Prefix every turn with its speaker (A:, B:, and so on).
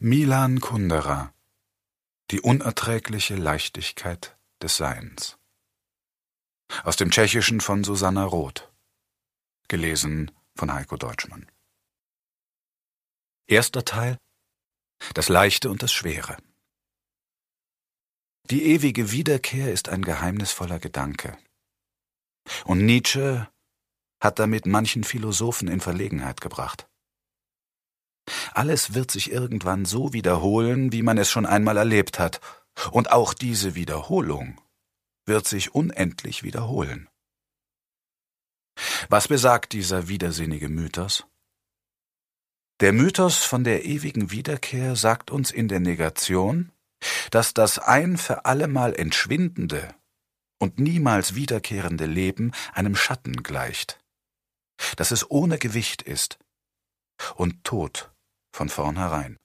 A: Milan Kundera. Die unerträgliche Leichtigkeit des Seins. Aus dem Tschechischen von Susanna Roth. Gelesen von Heiko Deutschmann. Erster Teil: Das Leichte und das Schwere. Die ewige Wiederkehr ist ein geheimnisvoller Gedanke. Und Nietzsche hat damit manchen Philosophen in Verlegenheit gebracht. Alles wird sich irgendwann so wiederholen, wie man es schon einmal erlebt hat, und auch diese Wiederholung wird sich unendlich wiederholen. Was besagt dieser widersinnige Mythos? Der Mythos von der ewigen Wiederkehr sagt uns in der Negation, dass das ein für allemal entschwindende und niemals wiederkehrende Leben einem Schatten gleicht, dass es ohne Gewicht ist und tot von vornherein.